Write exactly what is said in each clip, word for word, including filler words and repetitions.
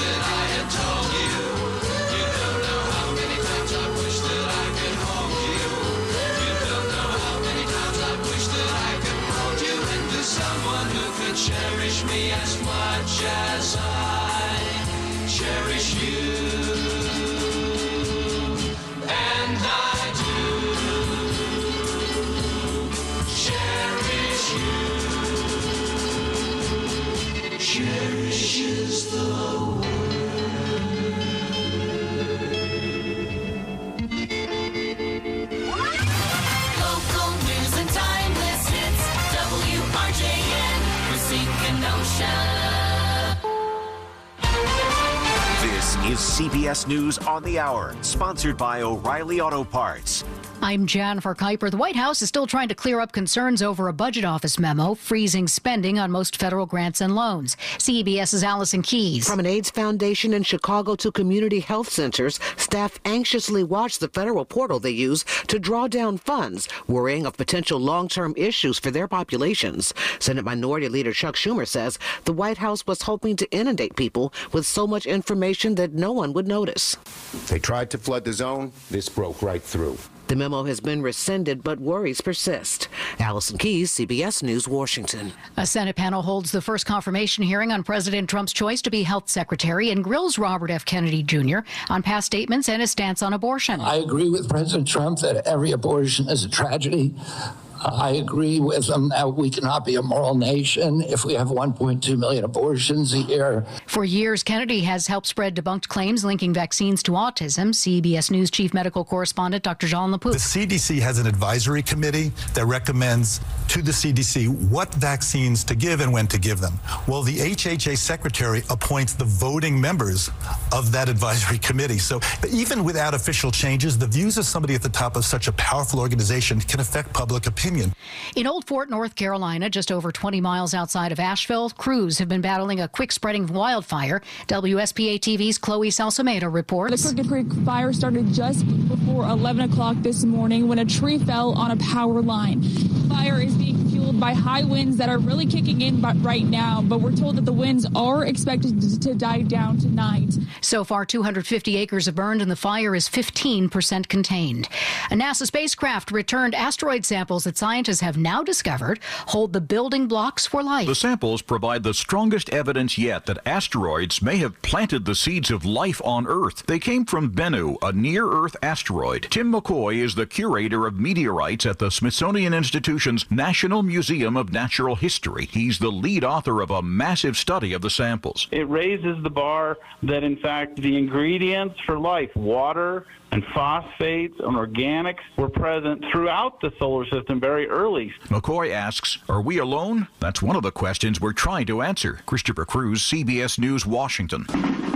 that I had told you. You don't know how many times I wish that I could hold you. You don't know how many times I wish that I could hold you into someone who could cherish me as much as I cherish you. And I do cherish you. Cherishes the word. Local news and timeless hits. W R J N, Racine Kenosha. This is C B S News on the Hour, sponsored by O'Reilly Auto Parts. I'm Jennifer Kuiper. The White House is still trying to clear up concerns over a budget office memo freezing spending on most federal grants and loans. CBS's Allison Keyes. From an AIDS foundation in Chicago to community health centers, staff anxiously watch the federal portal they use to draw down funds, worrying of potential long-term issues for their populations. Senate Minority Leader Chuck Schumer says the White House was hoping to inundate people with so much information that no one would notice. They tried to flood the zone. This broke right through. The memo has been rescinded, but worries persist. Allison Keyes, C B S News, Washington. A Senate panel holds the first confirmation hearing on President Trump's choice to be health secretary and grills Robert F. Kennedy Junior on past statements and his stance on abortion. I agree with President Trump that every abortion is a tragedy. I agree with him that we cannot be a moral nation if we have one point two million abortions a year. For years, Kennedy has helped spread debunked claims linking vaccines to autism. C B S News chief medical correspondent Doctor Jean Lapoute. The C D C has an advisory committee that recommends to the C D C what vaccines to give and when to give them. Well, the H H A secretary appoints the voting members of that advisory committee. So even without official changes, the views of somebody at the top of such a powerful organization can affect public opinion. In Old Fort, North Carolina, just over twenty miles outside of Asheville, crews have been battling a quick-spreading wildfire. W S P A T V's Chloe Salcemedo reports. The Crooked Creek fire started just before eleven o'clock this morning when a tree fell on a power line. The fire is being fueled by high winds that are really kicking in right now, but we're told that the winds are expected to die down tonight. So far, two hundred fifty acres have burned and the fire is fifteen percent contained. A NASA spacecraft returned asteroid samples that scientists have now discovered hold the building blocks for life. The samples provide the strongest evidence yet that asteroids may have planted the seeds of life on Earth. They came from Bennu, a near-Earth asteroid. Tim McCoy is the curator of meteorites at the Smithsonian Institution's National Museum of Natural History. He's the lead author of a massive study of the samples. It raises the bar that, in fact, the ingredients for life, water and phosphates and organics, were present throughout the solar system very early. McCoy asks, are we alone? That's one of the questions we're trying to answer. Christopher Cruz, C B S News, Washington.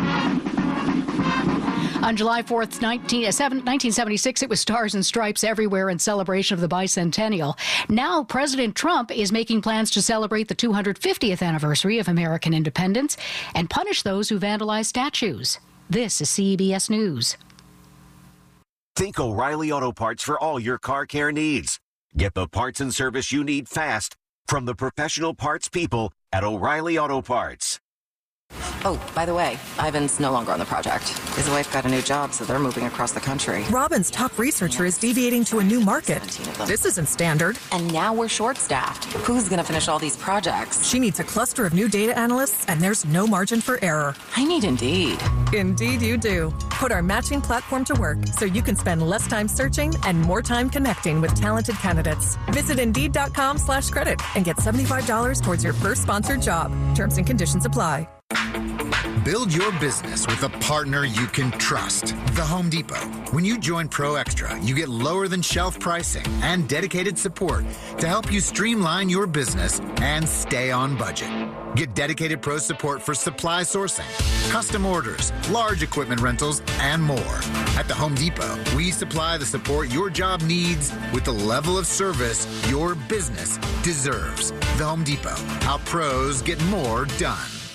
On July fourth, nineteen seventy-six, it was stars and stripes everywhere in celebration of the bicentennial. Now, President Trump is making plans to celebrate the two hundred fiftieth anniversary of American independence and punish those who vandalize statues. This is C B S News. Think O'Reilly Auto Parts for all your car care needs. Get the parts and service you need fast from the professional parts people at O'Reilly Auto Parts. Oh, by the way, Ivan's no longer on the project. His wife got a new job, so they're moving across the country. Robin's top researcher is deviating to a new market. This isn't standard. And now we're short-staffed. Who's going to finish all these projects? She needs a cluster of new data analysts, and there's no margin for error. I need Indeed. Indeed you do. Put our matching platform to work so you can spend less time searching and more time connecting with talented candidates. Visit Indeed.com slash credit and get seventy-five dollars towards your first sponsored job. Terms and conditions apply. Build your business with a partner you can trust. The Home Depot. When you join Pro Extra, you get lower than shelf pricing and dedicated support to help you streamline your business and stay on budget. Get dedicated pro support for supply sourcing, custom orders, large equipment rentals, and more. At the Home Depot, we supply the support your job needs with the level of service your business deserves. The Home Depot. How pros get more done.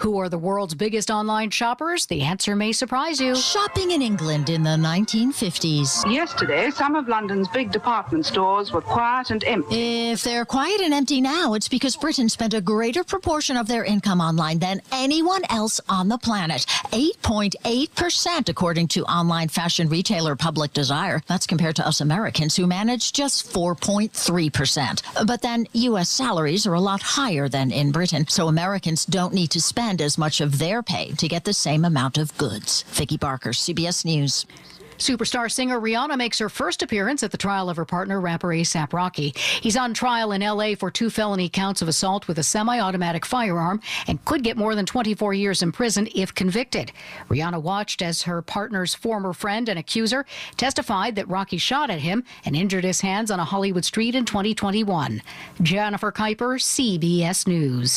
Who are the world's biggest online shoppers? The answer may surprise you. Shopping in England in the nineteen fifties. Yesterday, some of London's big department stores were quiet and empty. If they're quiet and empty now, it's because Britain spent a greater proportion of their income online than anyone else on the planet. eight point eight percent, according to online fashion retailer Public Desire. That's compared to us Americans, who managed just four point three percent. But then U S salaries are a lot higher than in Britain, so Americans don't need to spend as much of their pay to get the same amount of goods. Vicki Barker, C B S News. Superstar singer Rihanna makes her first appearance at the trial of her partner, rapper A$AP Rocky. He's on trial in L A for two felony counts of assault with a semi-automatic firearm and could get more than twenty-four years in prison if convicted. Rihanna watched as her partner's former friend and accuser testified that Rocky shot at him and injured his hands on a Hollywood street in twenty twenty-one. Jennifer Kuiper, C B S News.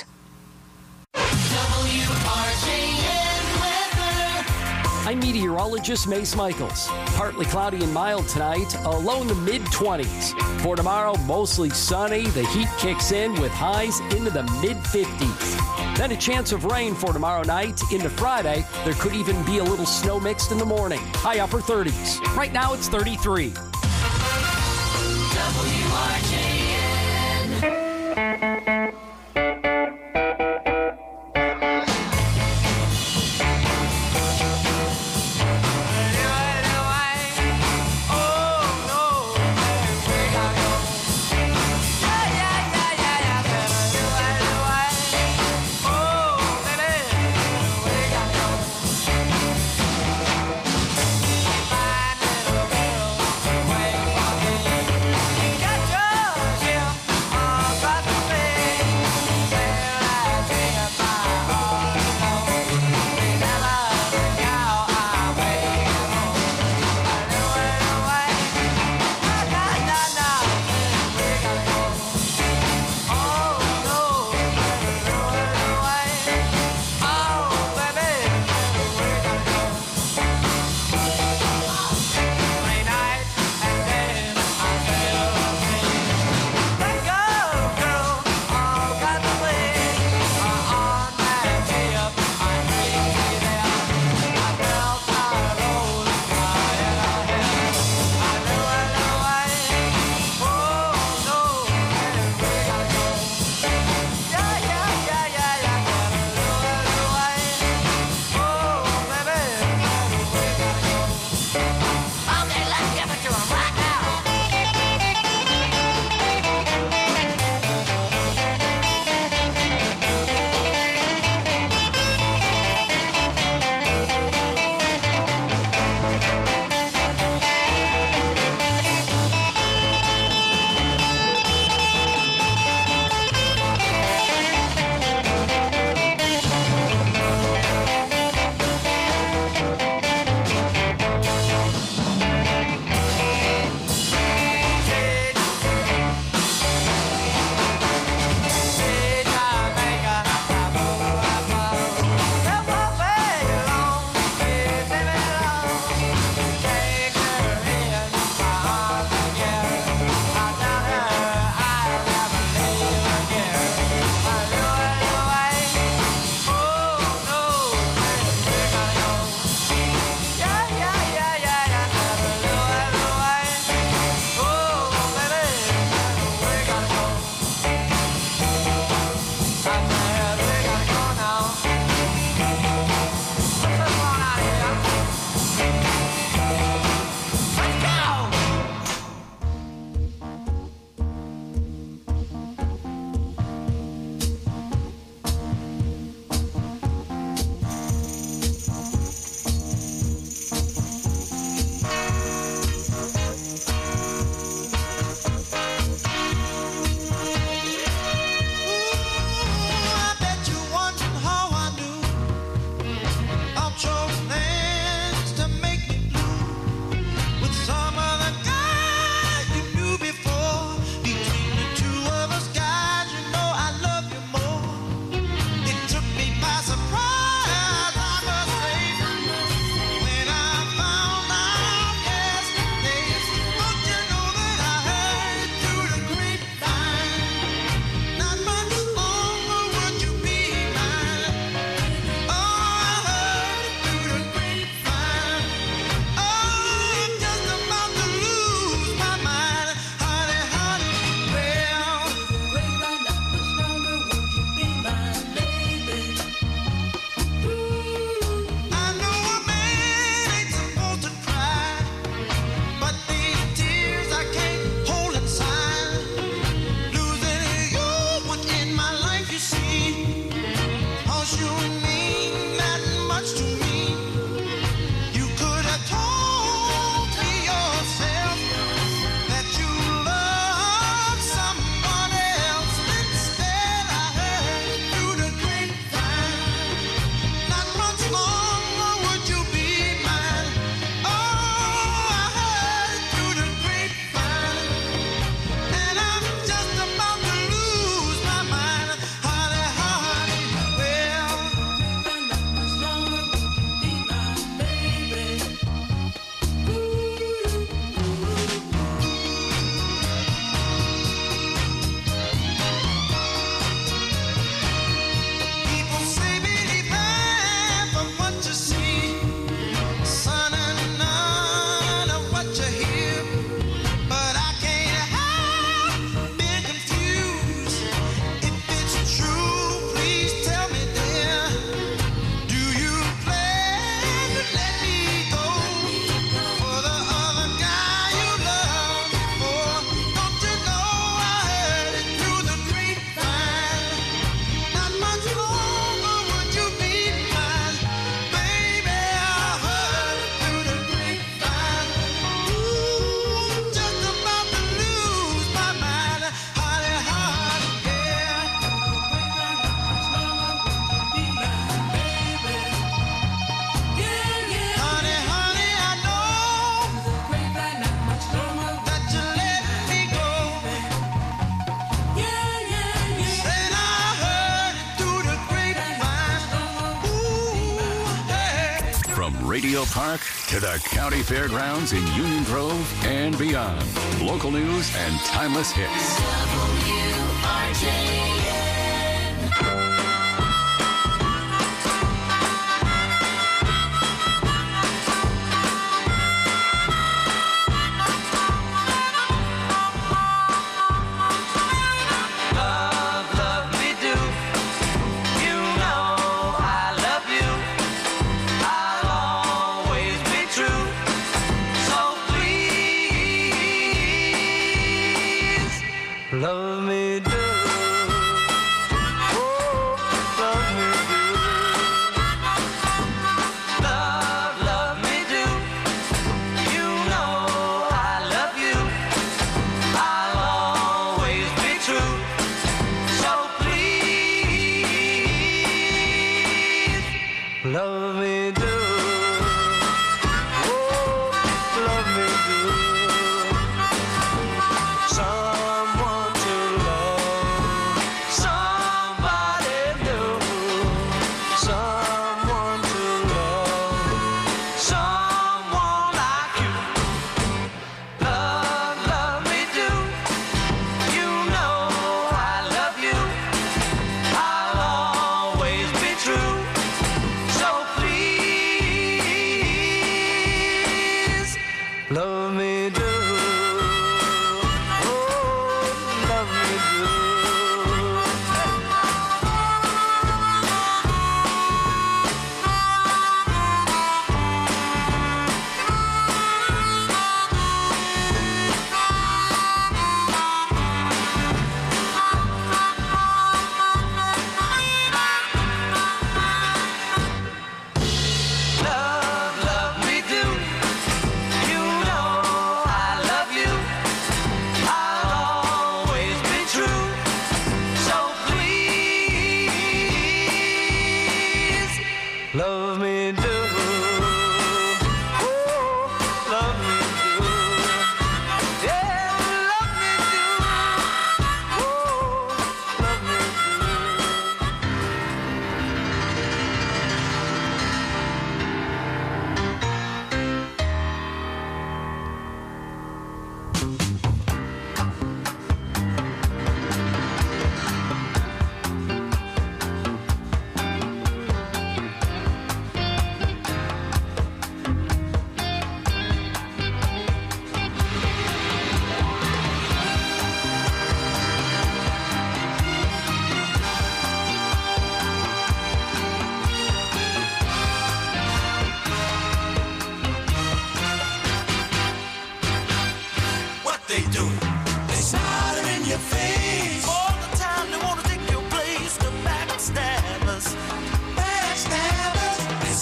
I'm meteorologist Mace Michaels. Partly cloudy and mild tonight, a low in the mid twenties. For tomorrow, mostly sunny. The heat kicks in with highs into the mid fifties. Then a chance of rain for tomorrow night. Into Friday, there could even be a little snow mixed in the morning. High upper thirties. Right now, it's thirty-three. W R J N. 'cause you mean that much to me. You could have told me yourself that you love someone else. Instead, I heard through the grapevine. Not much longer would you be mine. Oh, I heard through the grapevine. And I'm just about to lose my mind. Honey, honey, well, not much longer be my baby. People say believe half of what you see, son, and none of what you hear. But I can't help being confused. If it's true, please tell me, dear. Do you plan to let me go for the other guy you love before? Don't you know I heard it through the grapevine? Not much longer would you be mine, baby. I heard it through the grapevine. Ooh, I'm just about to lose my mind, honey, honey, yeah. Honey, honey, I know that you let me go. Said I heard it through the grapevine. Ooh, hey. From Radio Park to the County Fairgrounds in Union Grove and beyond. Local news and timeless hits. W R J N. Love, love me do. You know I love you. I'll always be true. So please, love me do. Oh, love me do. Love, love me do. You know I love you. I'll always be true. So please, love me do. Oh, love me do. Someone to love, somebody new. Someone to love, someone like you. Love, love me do. You know I love you. I'll always be true. So please, love me do. Oh, love me do. Love, love me do. You know I love you. I'll always be true. So please, love me do. Oh, love me do. Yeah, love me do. Oh, love me do.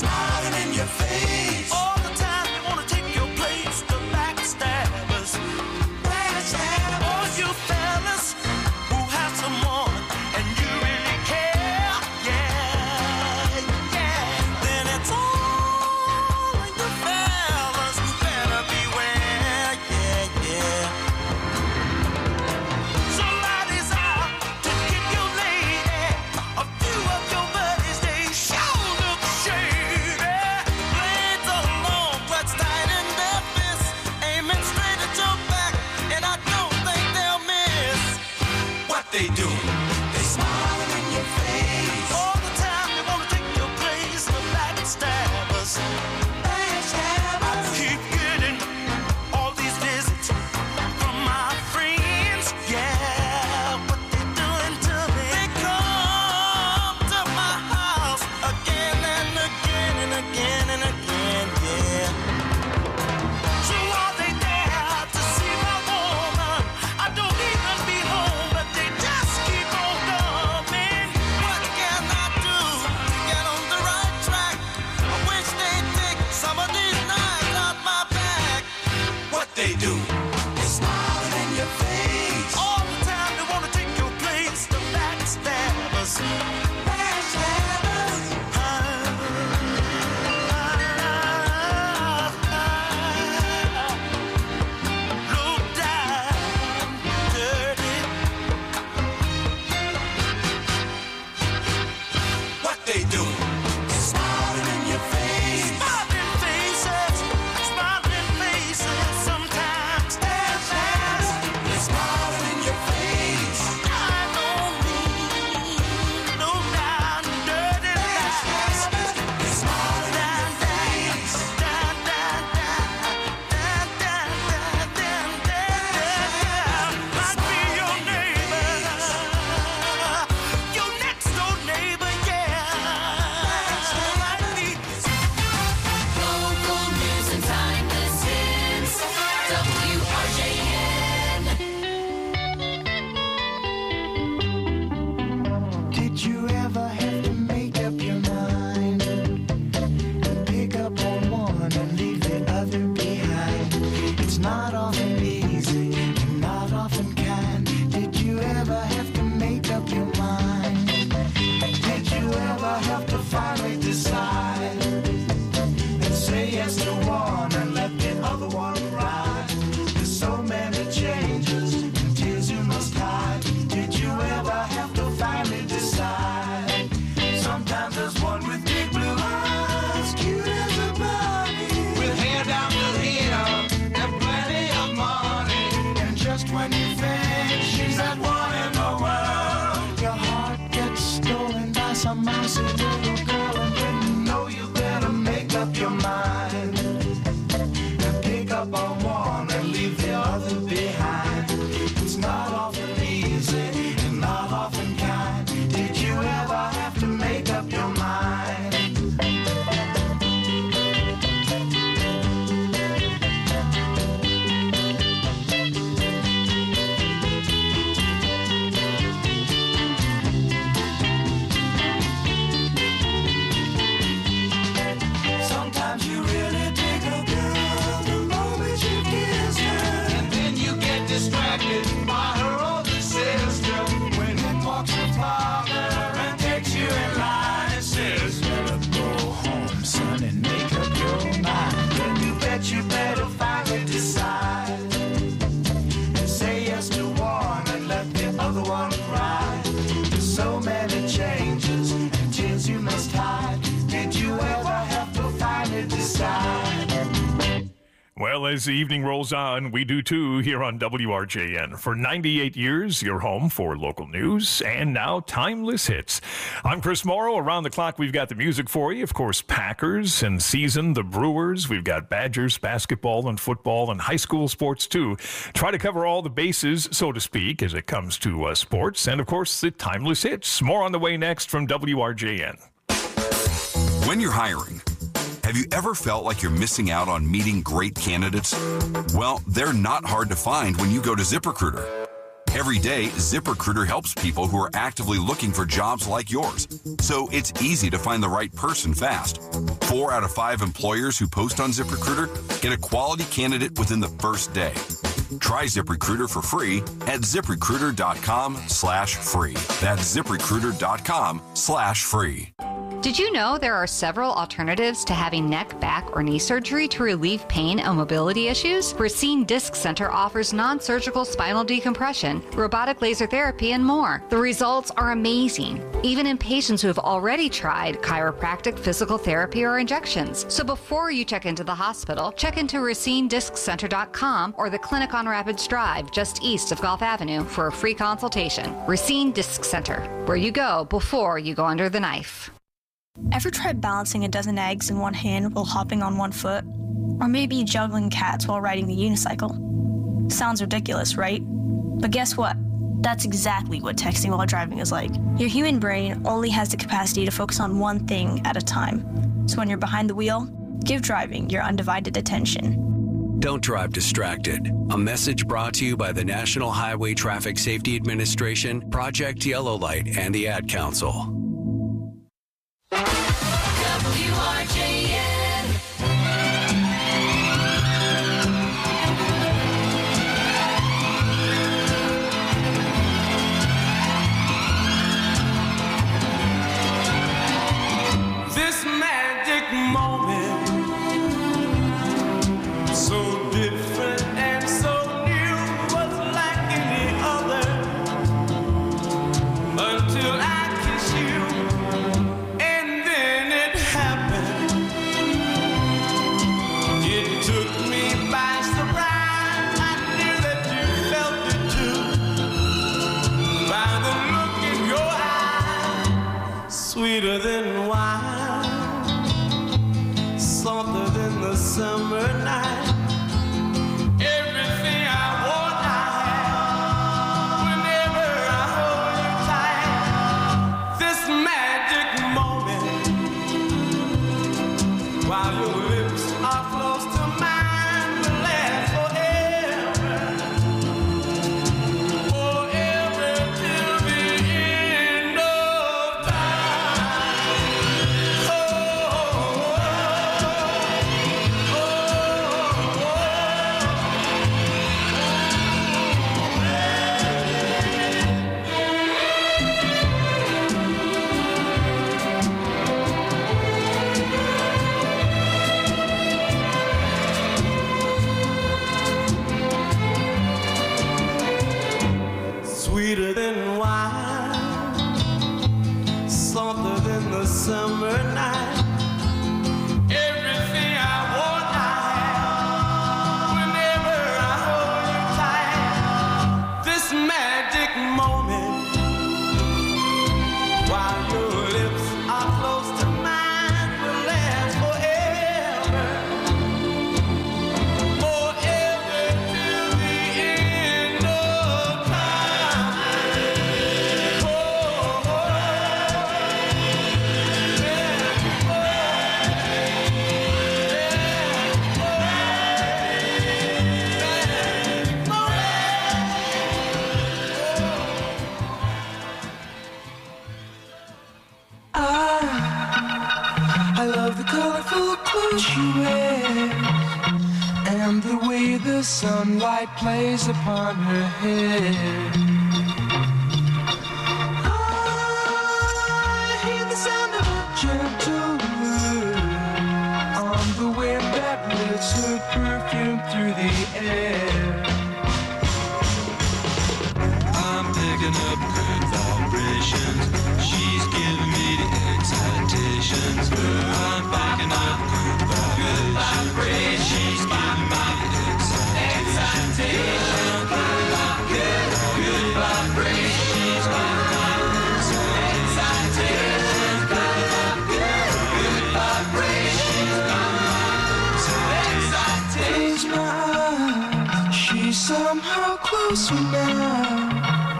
smiling in your face. All the time they wanna take your place, the backstabbers. Backstabbers. All you fellas who have someone and you really care, yeah, yeah. Then it's all like the fellas who better beware, yeah, yeah. So ladies out to get your lady. A few of your buddies, they sure look shady. Blades are long, clutched tight in their fists, aiming straight at your back, and I don't think they'll miss. What they do? They smiling in your face. All the time they wanna take your place, the backstabbers. Backstabbers. I keep getting all these visits from my friends. Yeah, what they doing to me? They come to my house again and again and again and again, yeah. So are they there to see my woman? I don't even be home, but they just keep on coming. What can I do to get on the right track? I wish they'd take some of these knives out my back. What they do? They smiling in your face. All the time they wanna take your place, the backstabbers. Backstabbers. Low down, dirty. What they do? Smiling in your face. Smiling faces, smiling faces. Sometimes backstabbers. They smiling in your face. I know me. Low down, dirty lies. They smiling down, down, down, down, down, down, down, down, down, down. Might be your neighbor, your next door neighbor, yeah. Might be. Local news and timeless hits. W R J N. Did you ever have to make up your mind and pick up on one and leave the other behind? It's not often easy and not often kind. Did you ever have to make up your mind? Did you ever have to finally decide and say yes to one and let the other one ride? There's so many changes and tears you must hide. Did you ever have to finally decide? Sometimes there's one with big blue eyes, cute as a bunny, with hair down to here and plenty of money. And just when you think she's that one in the world, your heart gets stolen by some mousy little girl, and then you know you better make up your mind and pick up on one and leave the other behind. It's not often easy and not often kind. Did you ever have to make up your mind? Sometimes you really dig a girl the moment you kiss her, and then you get distracted by her older sister when it walks her father and takes you in line and says, "Better go home, son, and make up your mind." Then you bet you better finally decide and say yes to one and let the other one ride. There's so many changes and tears you must hide. Did you ever have to finally decide? Well, as the evening rolls on, we do too here on W R J N. For ninety-eight years, your home for local news and now timeless hits. I'm Chris Morrow. Around the clock, we've got the music for you. Of course, Packers and season, the Brewers. We've got Badgers, basketball and football and high school sports too. Try to cover all the bases, so to speak, as it comes to uh, sports. And of course, the timeless hits. More on the way next from W R J N. When you're hiring, have you ever felt like you're missing out on meeting great candidates? Well, they're not hard to find when you go to ZipRecruiter. Every day, ZipRecruiter helps people who are actively looking for jobs like yours. So it's easy to find the right person fast. Four out of five employers who post on ZipRecruiter get a quality candidate within the first day. Try ZipRecruiter for free at ZipRecruiter.com slash free. That's ZipRecruiter.com slash free. Did you know there are several alternatives to having neck, back, or knee surgery to relieve pain and mobility issues? Racine Disc Center offers non-surgical spinal decompression, robotic laser therapy, and more. The results are amazing, even in patients who have already tried chiropractic, physical therapy, or injections. So before you check into the hospital, check into Racine Disc Center dot com or the clinic on Rapids Drive, just east of Gulf Avenue, for a free consultation. Racine Disc Center, where you go before you go under the knife. Ever tried balancing a dozen eggs in one hand while hopping on one foot? Or maybe juggling cats while riding the unicycle? Sounds ridiculous, right? But guess what? That's exactly what texting while driving is like. Your human brain only has the capacity to focus on one thing at a time. So when you're behind the wheel, give driving your undivided attention. Don't drive distracted. A message brought to you by the National Highway Traffic Safety Administration, Project Yellow Light, and the Ad Council. W R J N. This magic moment, so different and so new, was like any other until I kissed you. Sweeter than wine, softer than the summer night. Everything I want, I have. Whenever I hold you tight, this magic moment, while your lips are close to mine, will last forever. Forever till the end of time. Sweeter than wine, softer than the summer night. Everything I want, I have. Whenever I hold you tight, this magic moment, while your lips are close to mine, will last forever. Forever till the end of time. I love the colorful clothes she wears and the way the sunlight plays upon her hair. I hear the sound of a gentle word on the wind that lifts her perfume through the air. I'm picking up good vibrations. She's giving me the excitations. I'm picking up good vibrations. She's giving me the excitations. Good, good vibrations. She's giving me the excitations. Good, good vibrations. Close my eyes. She's somehow closer now.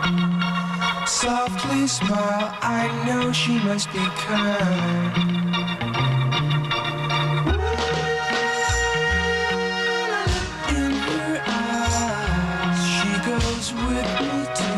Softly smile, I know she must be kind. In her eyes, she goes with me to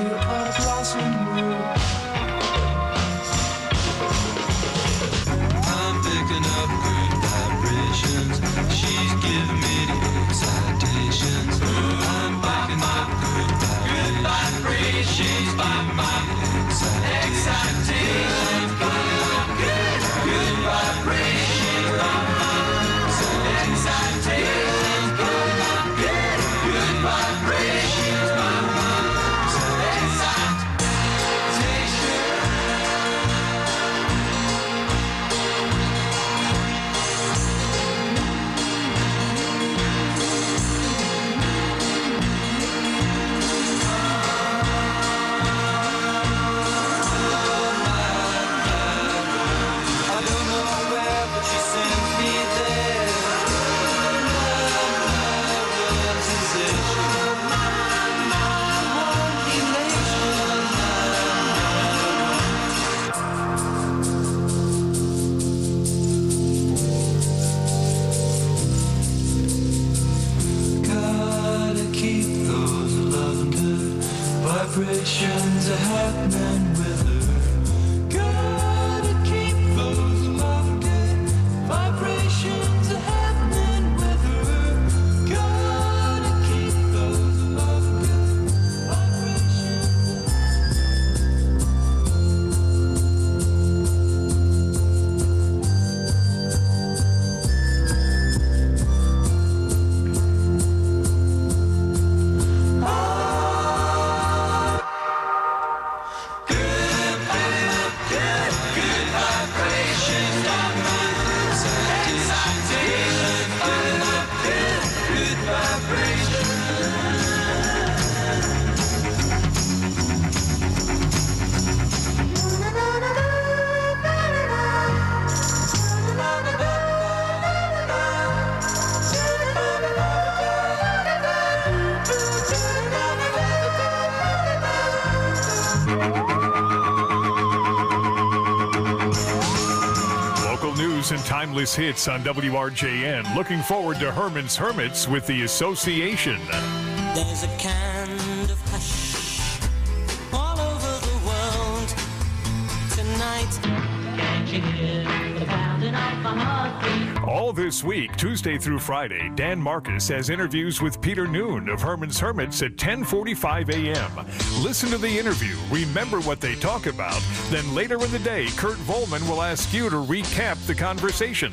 news and timeless hits on W R J N. Looking forward to Herman's Hermits with the Association. There's a kind of hush all over the world tonight. Can't you hear the pounding of my heartbeat? All this week, Tuesday through Friday, Dan Marcus has interviews with Peter Noon of Herman's Hermits at ten forty-five a.m. Listen to the interview, remember what they talk about, then later in the day, Kurt Volman will ask you to recap the conversation.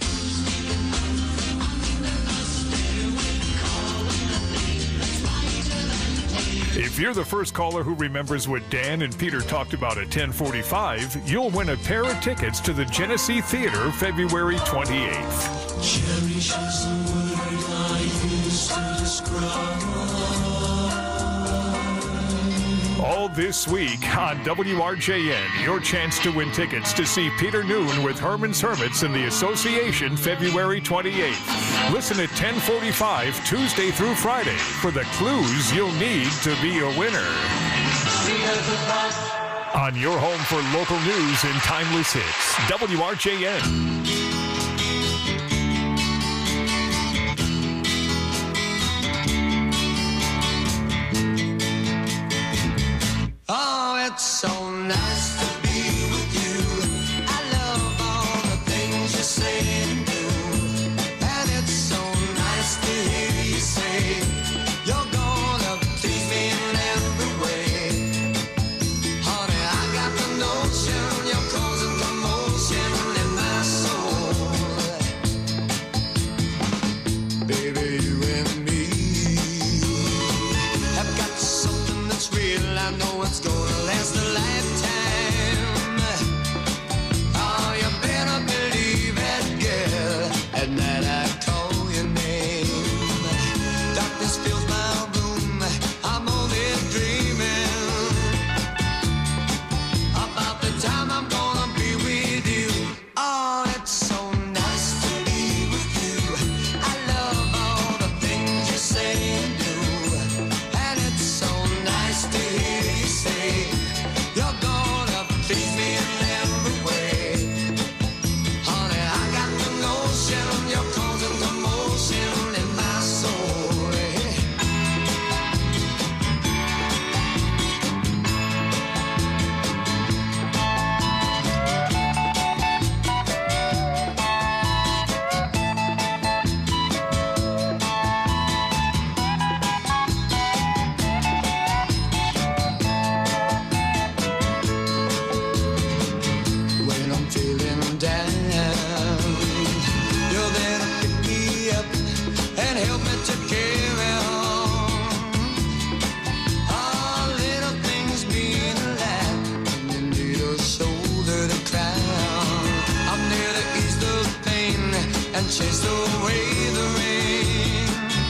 If you're the first caller who remembers what Dan and Peter talked about at ten forty-five, you'll win a pair of tickets to the Genesee Theater February twenty-eighth. Cherish is a word I use to describe. All this week on W R J N, your chance to win tickets to see Peter Noon with Herman's Hermits in the Association February twenty-eighth. Listen at ten forty-five Tuesday through Friday for the clues you'll need to be a winner. On your home for local news and timeless hits, W R J N. Oh, it's so nice to be with you. I love all the things you say and do. And it's so nice to hear you say you're gonna please me in every way. Honey, I got the notion you're causing commotion in my soul. Baby, you and me have got something that's real. I know it's gonna last a lifetime. Oh, you better believe it, girl. At night I call your name. Darkness fills my room. I'm only dreaming about the time I'm gonna be with you. Oh, it's so nice to be with you. I love all the things you say and do. And it's so nice to hear you say you're gonna please me in every way. Honey, I got the notion you're causing commotion in my soul. When I'm feeling down, you're there to pick me up and help me to carry on. All little things mean a lot when you need a shoulder to cry on. I'm there to ease the pain and chase away the rain.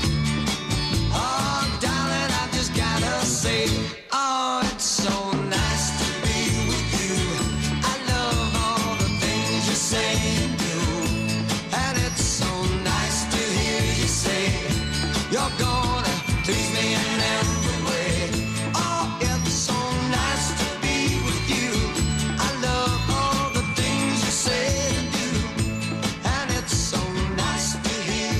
Oh, darling, I just gotta say, oh, it's so nice to be with you. I love all the things you say and do. And it's so nice to hear you say you're gonna please me in every way. Oh, it's so nice to be with you. I love all the things you say and do. And it's so nice to hear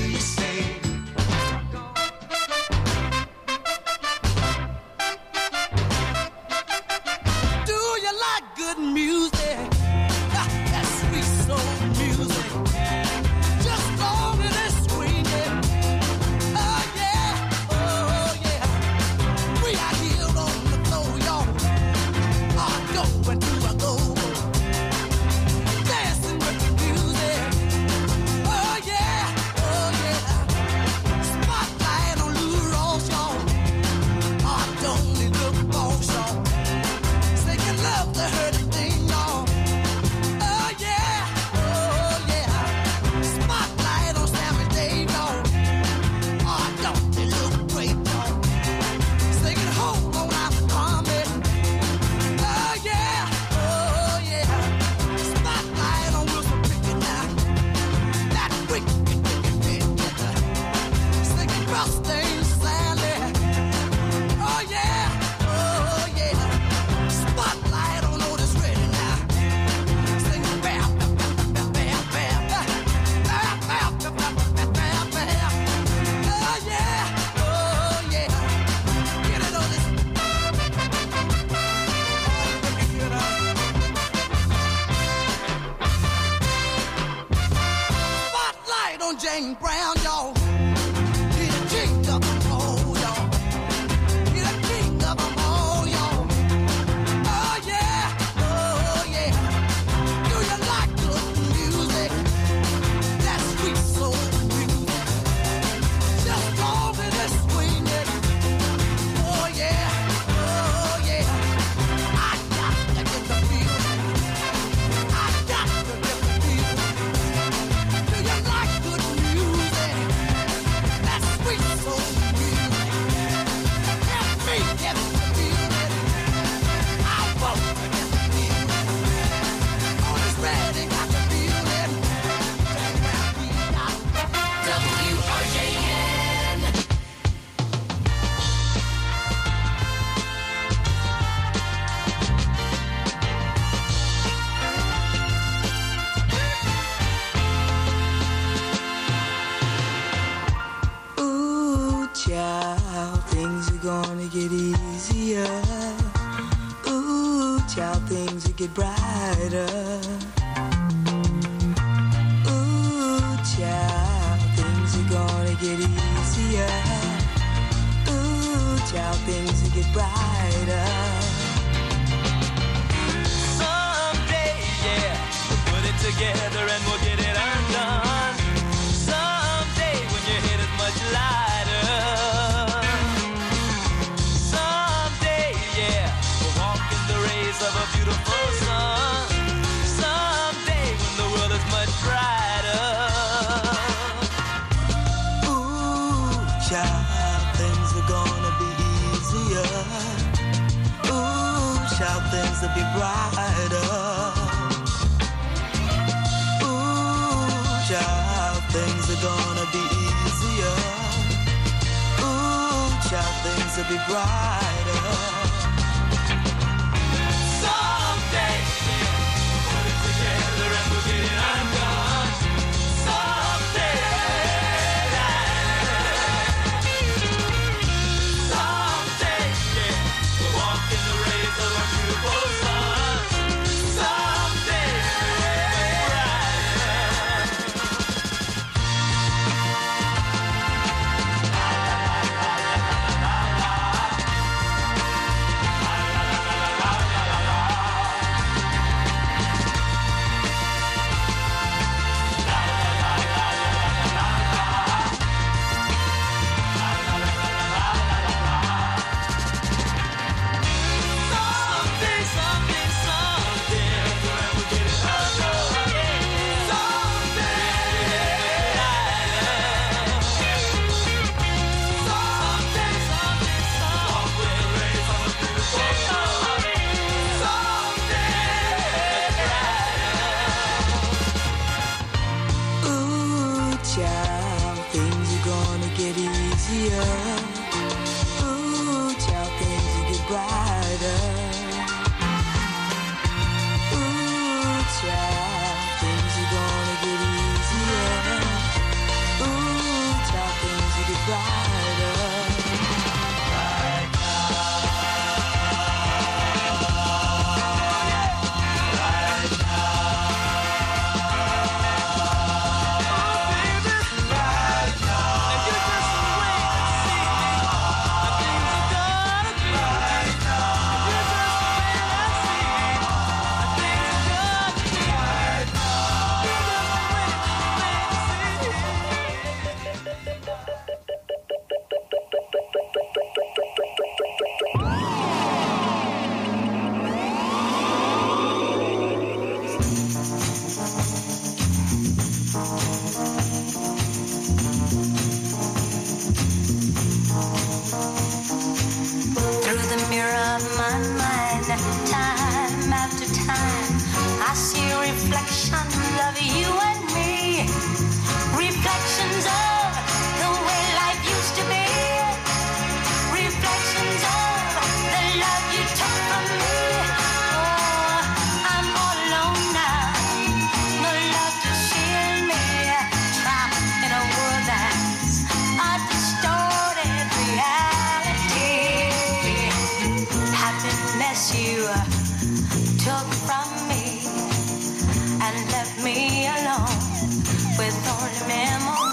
on James Brown, y'all. He's the king of them all, y'all. He's the king of them all, y'all. Oh yeah, oh yeah. Do you like good music? That sweet soul music. Just go with it, swing it. Oh yeah, oh yeah. I got to get the feeling. I got to get the feeling. Do you like good music? That sweet soul music. Help me get the feeling. I want to get the feeling. On this ready, got the feeling. W R J N. Ooh, child, things are gonna get easier. Ooh, child, things will get brighter. Ooh, child, things are gonna get easier. Ooh, child, things will get brighter. Someday, yeah, we'll put it together and we'll get it undone. Someday when your head is much lighter. Someday, yeah, we'll walk in the rays of a beautiful sun. Someday when the world is much brighter. Ooh, child, things are gonna be easier. Ooh, child, things will be brighter. Ooh, child, things are gonna be easier. Ooh, child, things will be brighter. Someday, yeah, we'll put it together and we'll get it undone. Someday, someday, yeah, we'll walk in the rays of a beautiful sun. Someday, someday, someday, someday, we'll get it undone. Someday, someday, someday, walk with the rays of a beautiful sun. Ooh, child, things are gonna get easier. Ooh, child, things will get brighter. Ooh, child, things are gonna get easier. Ooh, child, things will get brighter. Through the mirror of my mind, time after time, I see reflections of you and me. Reflections of the way life used to be. Reflections of the love you took from me. Oh, I'm all alone now. No love to shield me. Trapped in a world that's a distorted reality. Happiness you took from me and left me alone with only memories.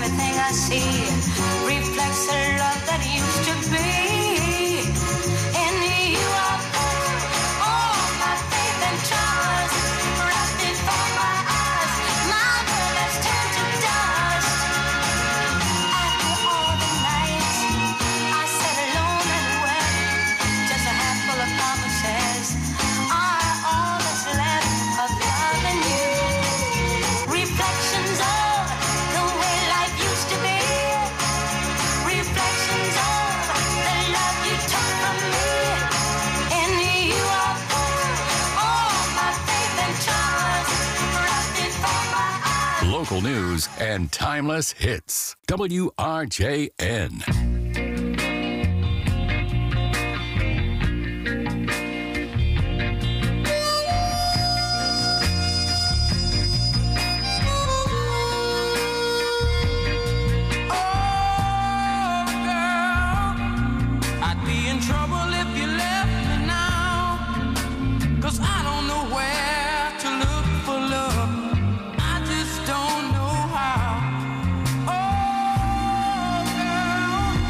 everything I see reflects the love that used to be. In you I put all my faith and trust, right before my eyes, my world has turned to dust. After all the nights I sat alone and wept, just a handful of promises are all that's left of loving you. Reflections of the way life used to be. Reflections of the love you took from me. In you I put all my faith and trust, right before my eyes. Local news and timeless hits. W R J N. I'd be in trouble if you left me now, 'cause I don't know where to look for love. I just don't know how. Oh, girl,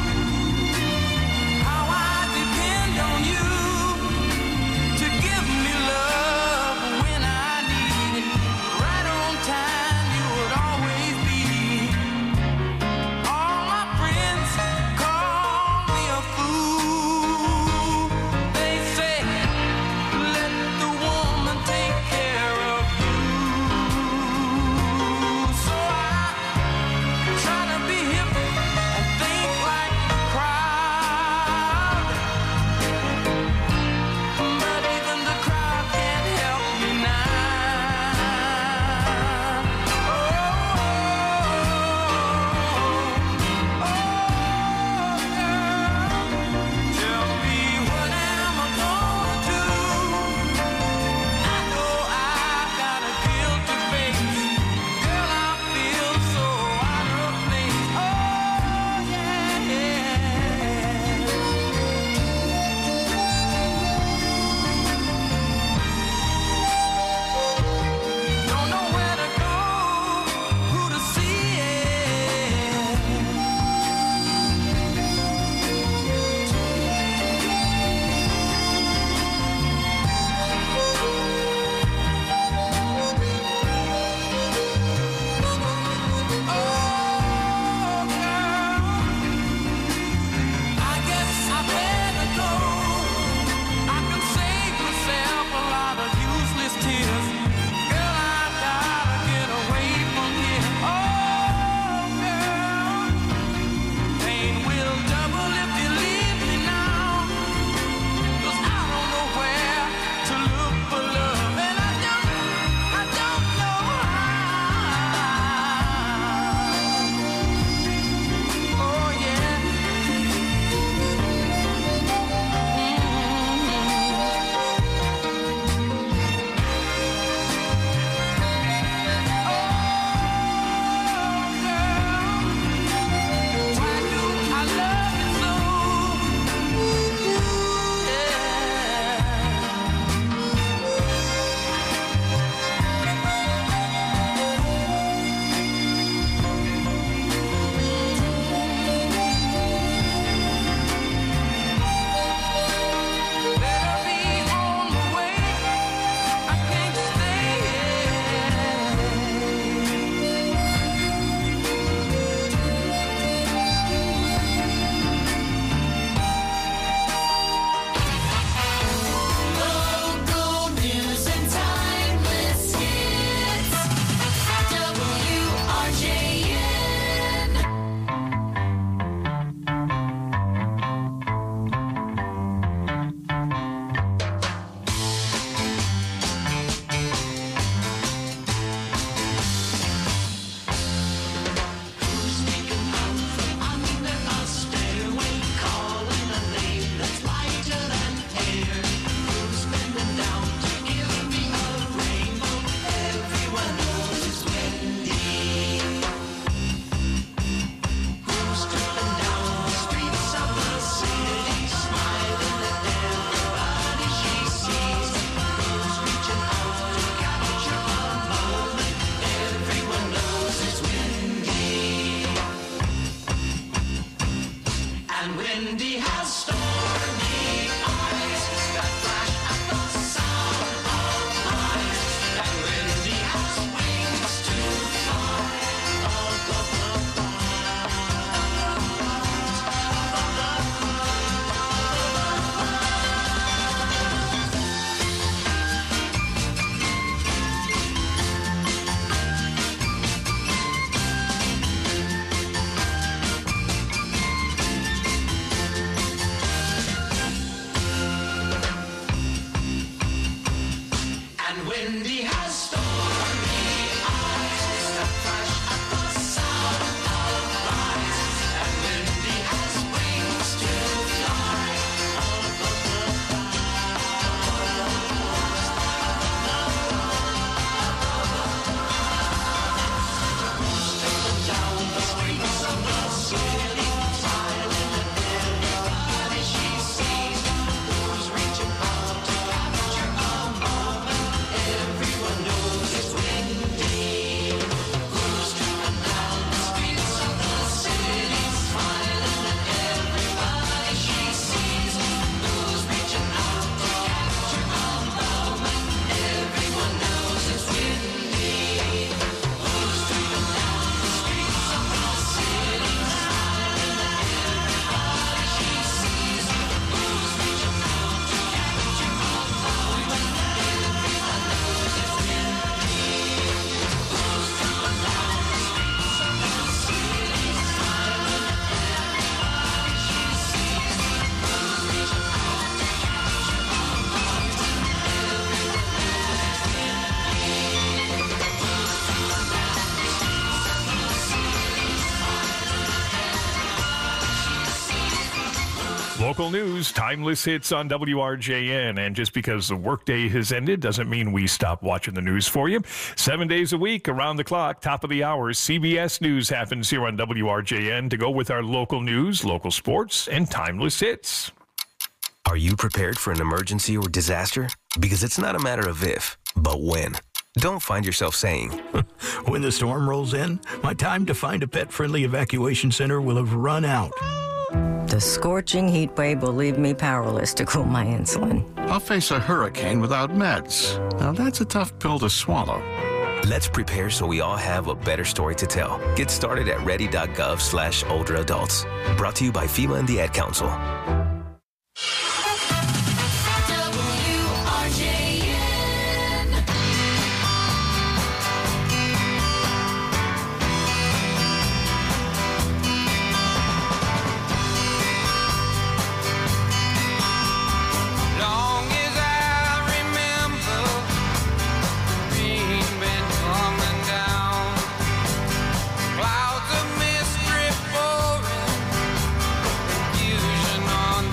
Local news, timeless hits on W R J N. And just because the workday has ended doesn't mean we stop watching the news for you. Seven days a week, around the clock, top of the hour, C B S News happens here on W R J N to go with our local news, local sports, and timeless hits. Are you prepared for an emergency or disaster? Because it's not a matter of if, but when. Don't find yourself saying, when the storm rolls in, my time to find a pet-friendly evacuation center will have run out. The scorching heat wave will leave me powerless to cool my insulin. I'll face a hurricane without meds. Now that's a tough pill to swallow. Let's prepare so we all have a better story to tell. Get started at ready.gov slash older adults. Brought to you by FEMA and the Ad Council. Clouds of mystery pouring, confusion on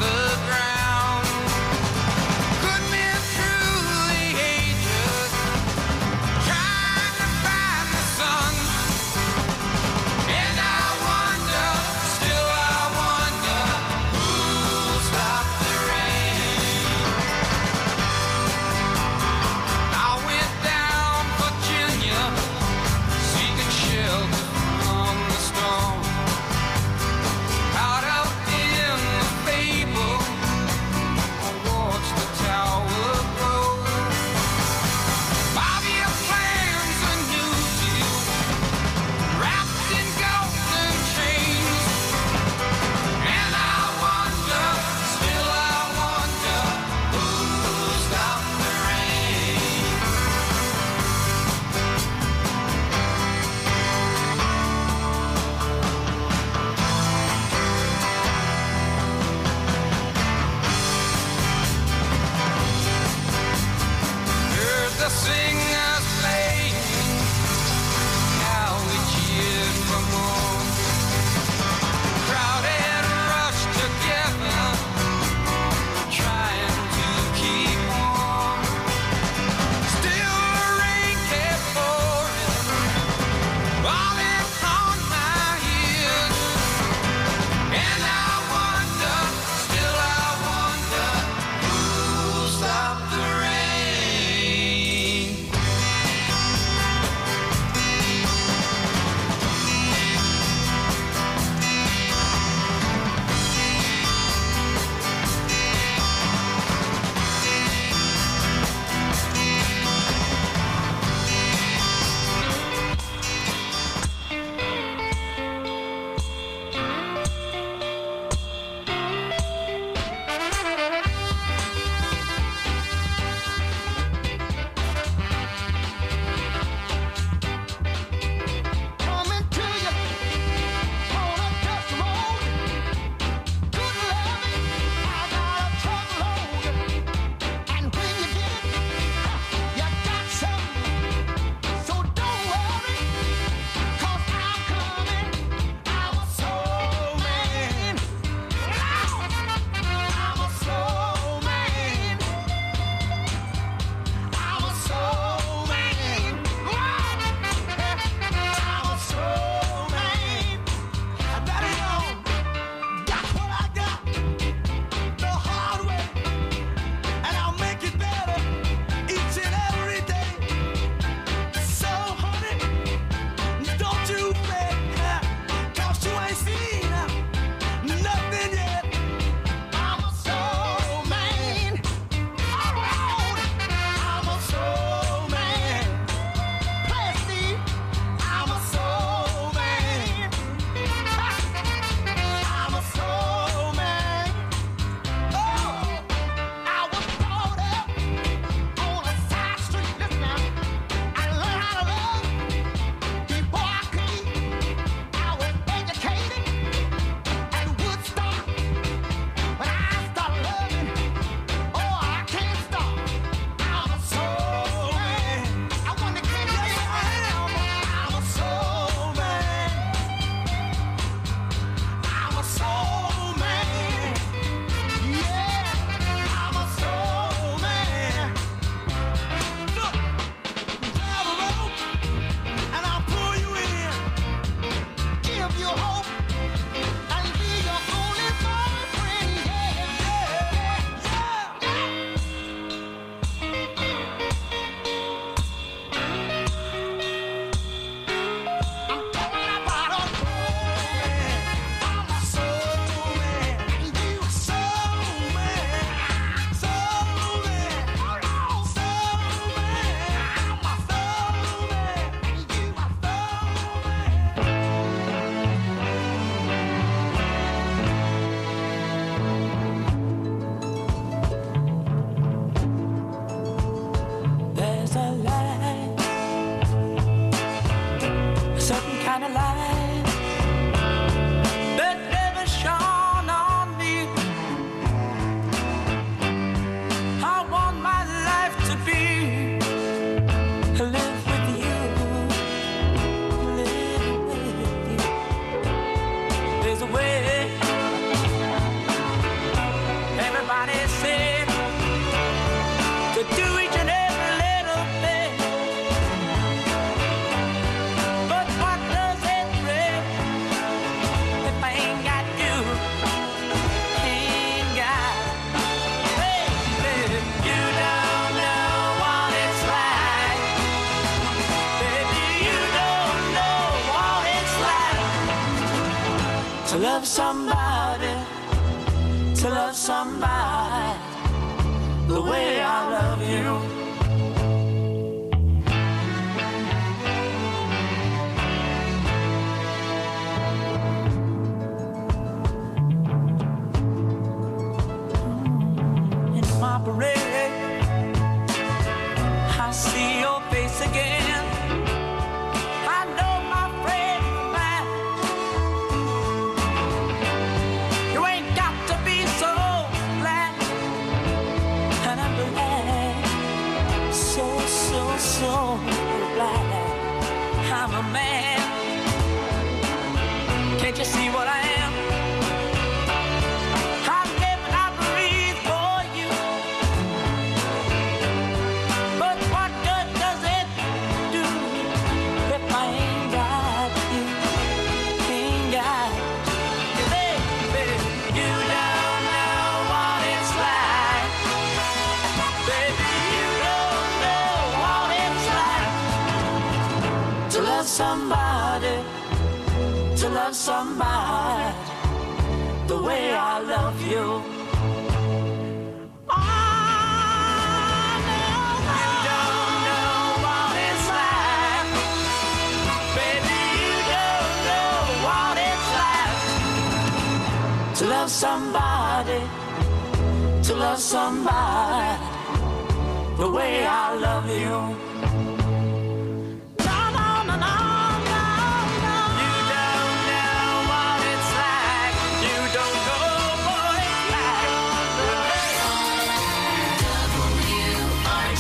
to love somebody, to love somebody the way I love you. In my parade, I see your face again. I know my friend of mine. You ain't got to be so glad. And I'm glad, so, so, so glad I'm a man. Can't you see what I am? I live and I breathe for you. But what good does it do if I ain't got you? Ain't got you, baby. You don't know what it's like. Baby, you don't know what it's like to love somebody, to love somebody the way I love you. To love somebody, to love somebody the way I love you. No, no, no, no, no, no. You don't know what it's like. You don't know what it's like. W R J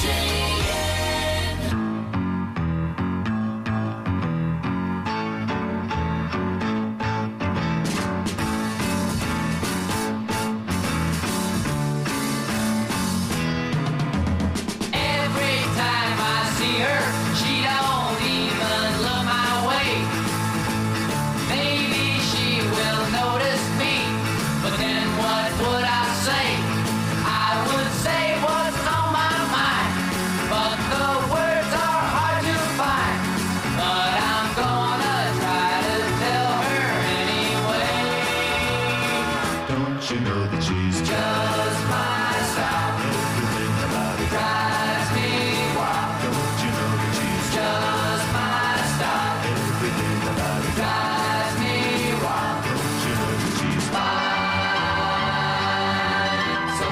Every time I see her, she don't even look my way. Maybe she will notice me, but then what would I say? I would say what's on my mind, but the words are hard to find. But I'm gonna try to tell her anyway. Don't you know that she's Just my style everything about it? drives me wild. Don't you know that she's Just my style everything about it? drives me wild. Don't you know that she's Fine, so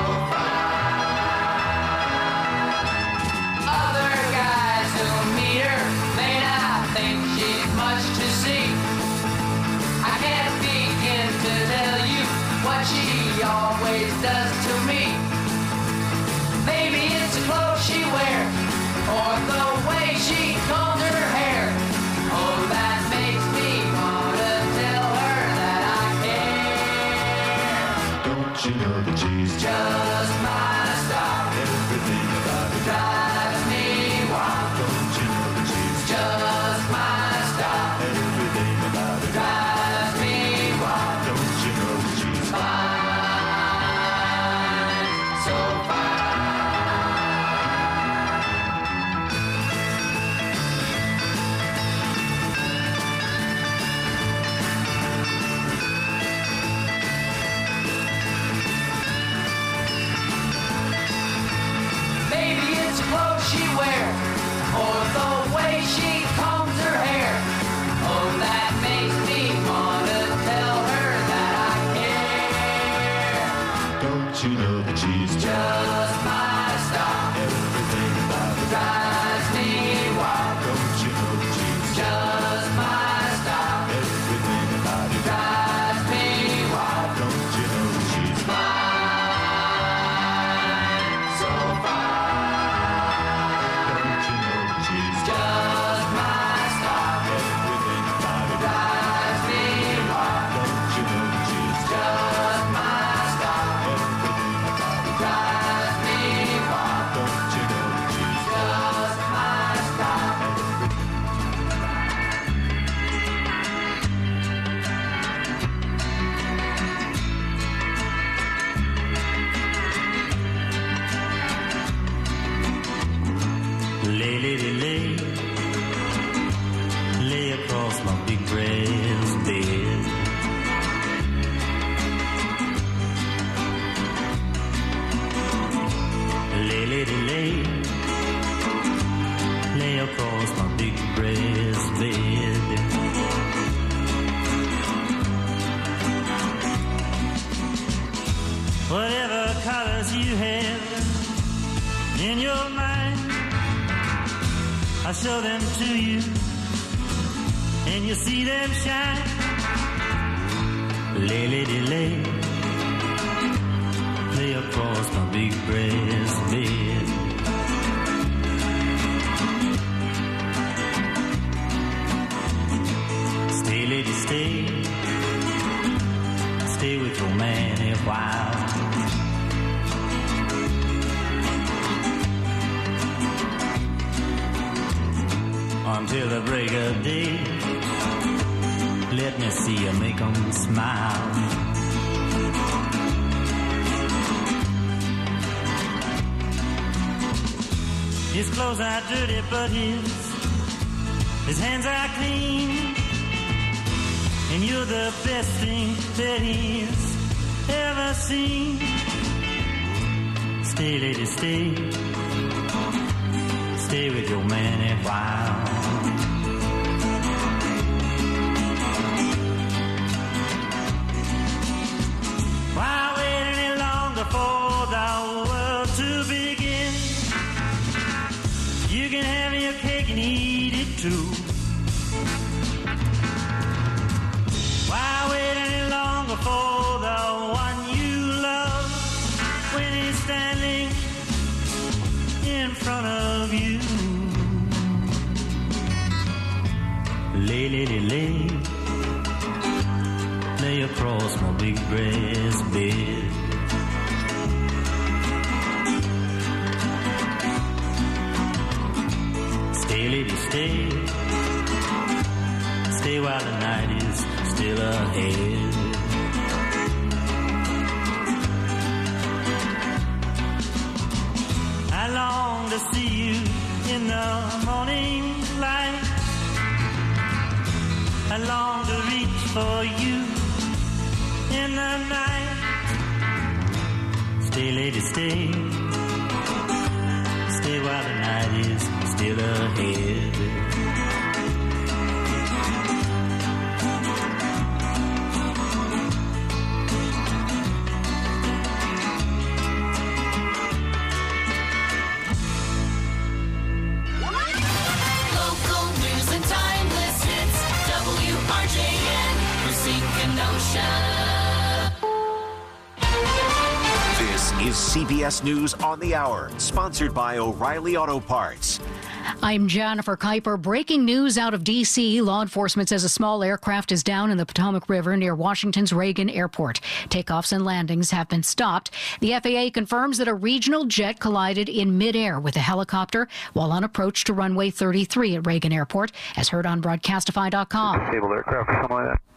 fine. Other guys who meet her may not think she's much to see. I can't begin to tell you what she always does to me. Maybe it's the clothes she wears or the way she combs her hair. Oh, that makes me wanna tell her that I care. Don't you know that she's Just my style everything about it? drives me wild. Don't you know that she's Just my style everything about it? drives me wild. Don't you know that she's Fine, your mind. I'll show them to you, and you'll see them shine. Lay, lady, lay, lay across my big breast bed. Stay, lady, stay, stay with your man a while. Until the break of day, let me see you make 'em smile. His clothes are dirty, but his his hands are clean, and you're the best thing that he's ever seen. Stay, lady, stay, stay with your man a while. Why wait any longer for the world to begin? You can have your cake and eat it too. Why wait any longer for the one you love when he's standing in front of you? Lay, lady, lay, lay across my big breast bed. Stay, lady, stay, stay while the night is still ahead. I long to see you in the morning light. I long to reach for you in the night. Stay, lady, stay, stay while the night is still ahead. Local news and timeless hits. W R J N, Racine Kenosha. This is C B S News on the Hour, sponsored by O'Reilly Auto Parts. I'm Jennifer Kuiper. Breaking news out of D C. Law enforcement says a small aircraft is down in the Potomac River near Washington's Reagan Airport. Takeoffs and landings have been stopped. The F A A confirms that a regional jet collided in midair with a helicopter while on approach to runway thirty-three at Reagan Airport, as heard on broadcastify dot com. Disabled aircraft or something like that.